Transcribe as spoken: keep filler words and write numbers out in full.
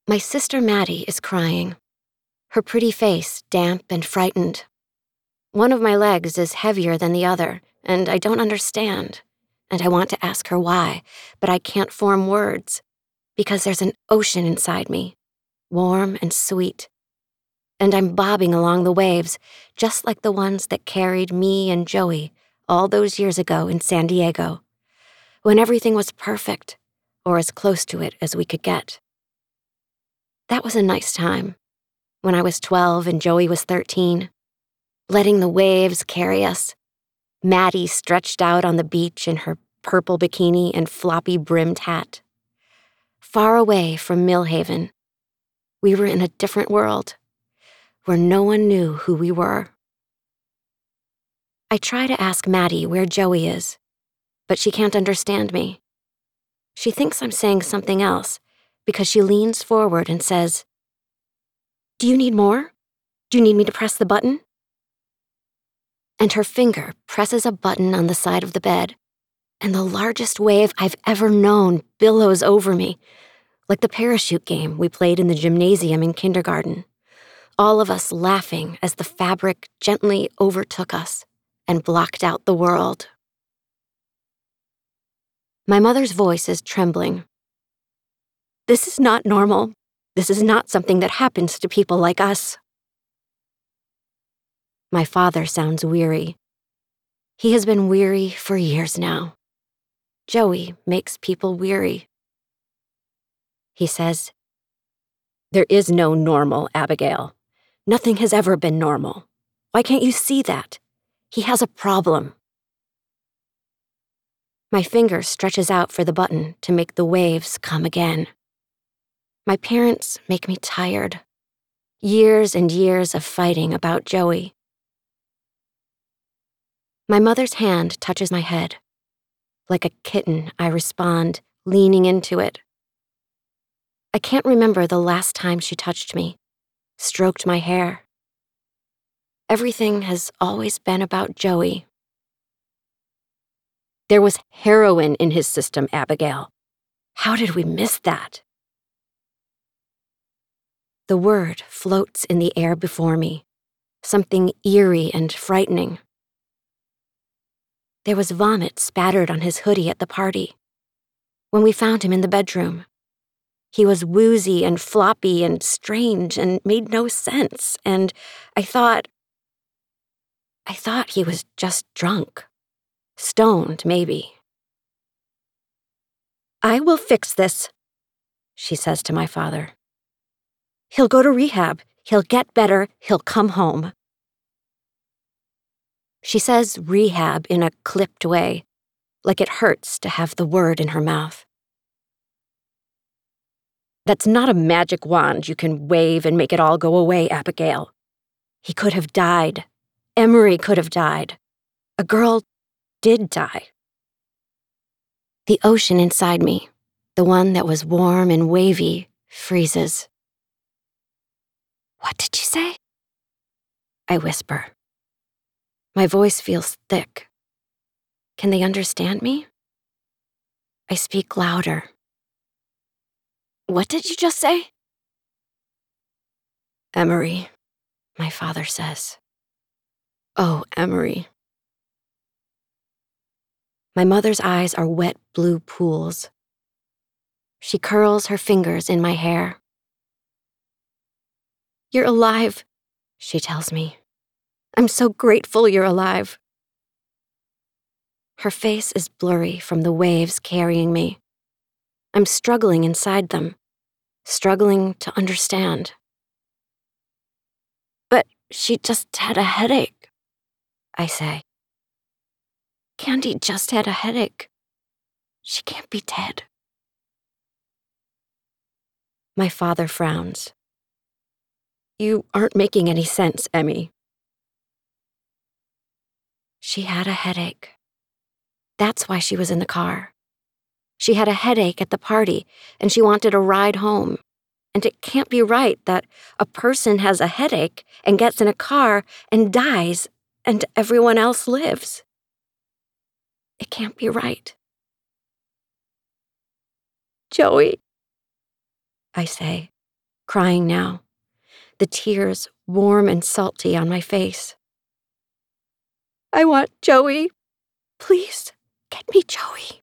My sister Maddie is crying, her pretty face damp and frightened. One of my legs is heavier than the other, and I don't understand. And I want to ask her why, but I can't form words, because there's an ocean inside me, warm and sweet. And I'm bobbing along the waves, just like the ones that carried me and Joey all those years ago in San Diego, when everything was perfect, or as close to it as we could get. That was a nice time, when I was twelve and Joey was thirteen, letting the waves carry us, Maddie stretched out on the beach in her purple bikini and floppy brimmed hat. Far away from Millhaven, we were in a different world, where no one knew who we were. I try to ask Maddie where Joey is, but she can't understand me. She thinks I'm saying something else because she leans forward and says, "Do you need more? Do you need me to press the button?" And her finger presses a button on the side of the bed, and the largest wave I've ever known billows over me, like the parachute game we played in the gymnasium in kindergarten, all of us laughing as the fabric gently overtook us and blocked out the world. My mother's voice is trembling. This is not normal. This is not something that happens to people like us. My father sounds weary. He has been weary for years now. Joey makes people weary. He says, "There is no normal, Abigail. Nothing has ever been normal. Why can't you see that? He has a problem." My finger stretches out for the button to make the waves come again. My parents make me tired. Years and years of fighting about Joey. My mother's hand touches my head. Like a kitten, I respond, leaning into it. I can't remember the last time she touched me, stroked my hair. Everything has always been about Joey. There was heroin in his system, Abigail. How did we miss that? The word floats in the air before me, something eerie and frightening. There was vomit spattered on his hoodie at the party. When we found him in the bedroom, he was woozy and floppy and strange and made no sense, and I thought, I thought he was just drunk. Stoned, maybe. "I will fix this," she says to my father. "He'll go to rehab. He'll get better. He'll come home." She says rehab in a clipped way, like it hurts to have the word in her mouth. "That's not a magic wand you can wave and make it all go away, Abigail. He could have died. Emery could have died. A girl did die." The ocean inside me, the one that was warm and wavy, freezes. "What did you say?" I whisper. My voice feels thick. Can they understand me? I speak louder. "What did you just say?" "Emery," my father says. "Oh, Emery." My mother's eyes are wet blue pools. She curls her fingers in my hair. "You're alive," she tells me. "I'm so grateful you're alive." Her face is blurry from the waves carrying me. I'm struggling inside them, struggling to understand. "But she just had a headache," I say. "Candy just had a headache. She can't be dead." My father frowns. "You aren't making any sense, Emmy." She had a headache. That's why she was in the car. She had a headache at the party, and she wanted a ride home. And it can't be right that a person has a headache and gets in a car and dies, and everyone else lives. It can't be right. "Joey," I say, crying now, the tears warm and salty on my face. I want Joey. Please, get me Joey.